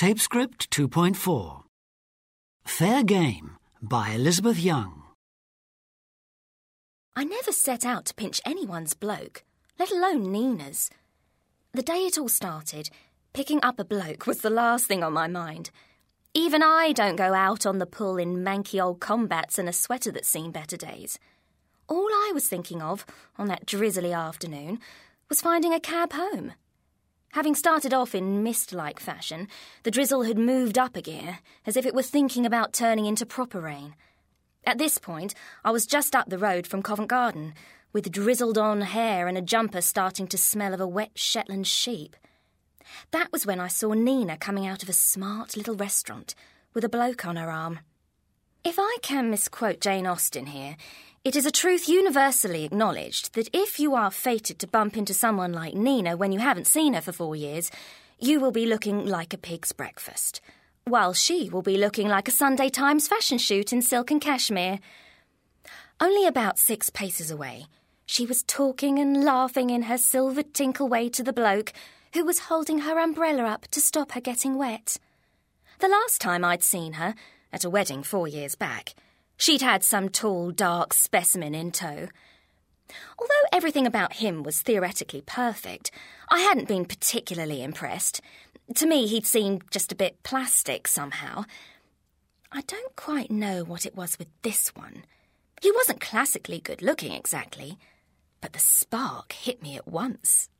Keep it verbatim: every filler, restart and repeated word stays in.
Tape Script two point four. Fair Game by Elizabeth Young. I never set out to pinch anyone's bloke, let alone Nina's. The day it all started, picking up a bloke was the last thing on my mind. Even I don't go out on the pull in manky old combats and a sweater that's seen better days. All I was thinking of, on that drizzly afternoon, was finding a cab home. Having started off in mist-like fashion, the drizzle had moved up a gear, as if it were thinking about turning into proper rain. At this point, I was just up the road from Covent Garden, with drizzled-on hair and a jumper starting to smell of a wet Shetland sheep. That was when I saw Nina coming out of a smart little restaurant, with a bloke on her arm. If I can misquote Jane Austen here, it is a truth universally acknowledged that if you are fated to bump into someone like Nina when you haven't seen her for four years, you will be looking like a pig's breakfast, while she will be looking like a Sunday Times fashion shoot in silk and cashmere. Only about six paces away, she was talking and laughing in her silver tinkle way to the bloke who was holding her umbrella up to stop her getting wet. The last time I'd seen her, at a wedding four years back, she'd had some tall, dark specimen in tow. Although everything about him was theoretically perfect, I hadn't been particularly impressed. To me, he'd seemed just a bit plastic somehow. I don't quite know what it was with this one. He wasn't classically good-looking exactly, but the spark hit me at once.